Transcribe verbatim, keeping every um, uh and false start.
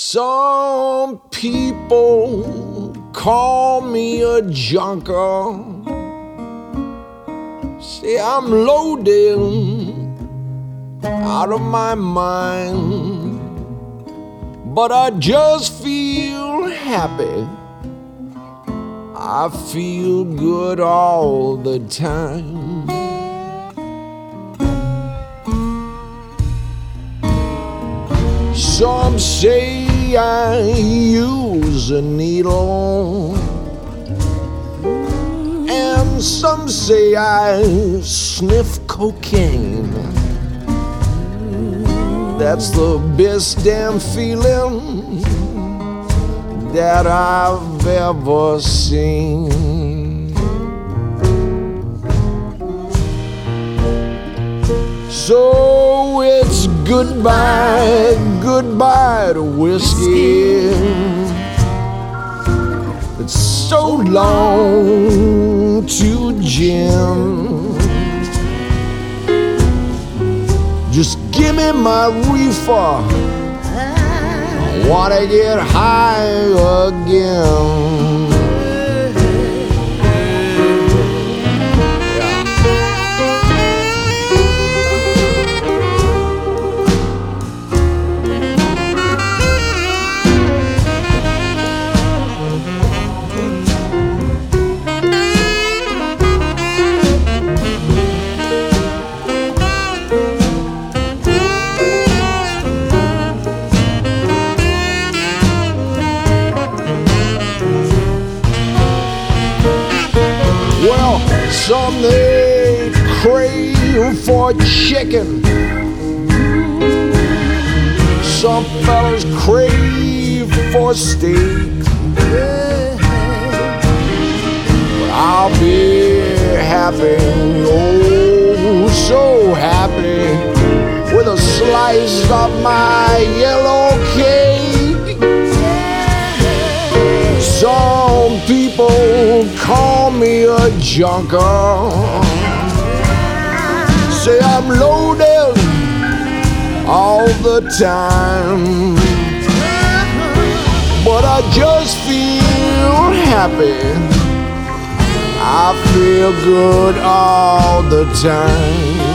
Some people call me a junker, say I'm loaded out of my mind, but I just feel happy. I feel good all the time. Some say I use a needle, and some say I sniff cocaine. That's the best damn feeling that I've ever seen. So it's goodbye, goodbye to whiskey. It's so long to gin. Just give me my reefer, I wanna get high again. Well, some they crave for chicken, some fellas crave for steak, but I'll be happy, oh so happy, with a slice of my yellow cake. Some people call me a junker, say I'm loaded all the time, but I just feel happy. I feel good all the time.